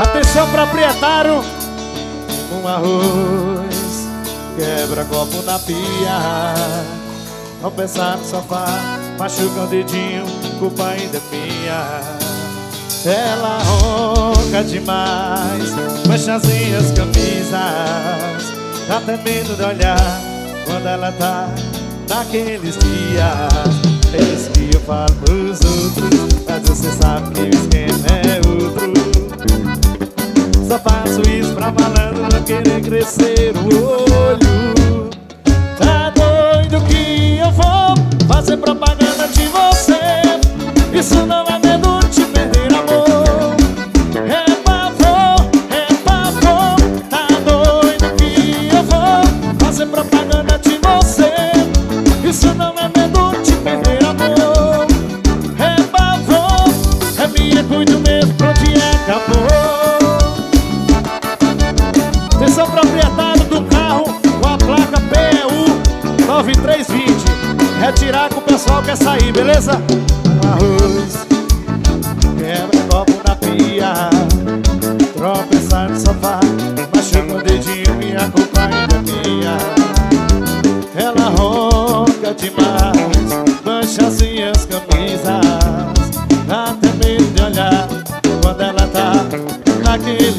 Atenção, proprietário. Um arroz quebra copo na pia. Não pensar no sofá, machuca o dedinho, culpa ainda é minha. Ela ronca demais, manchazinha as camisas. Dá até medo de olhar quando ela tá naqueles dias. É isso que eu falo pros outros, mas você sabe que o esquema é outro. Só faço isso pra malandro não querer crescer o olho. Tá doido que eu vou fazer propaganda de você? Isso não é medo de perder amor. É pavor, é pavor. Tá doido que eu vou fazer propaganda de você? Isso não é medo de perder amor. É pavor, é minha, cuido mesmo, pronto e acabou. Atenção, proprietário do carro com a placa PEU 9320. Retirar que o pessoal quer sair, beleza? Um arroz quebra copo na pia. Tropeçar no sofá, machuca o dedinho, minha culpa ainda é minha. Ela ronca demais, mancha assim as camisas. Dá até medo de olhar quando ela tá naquele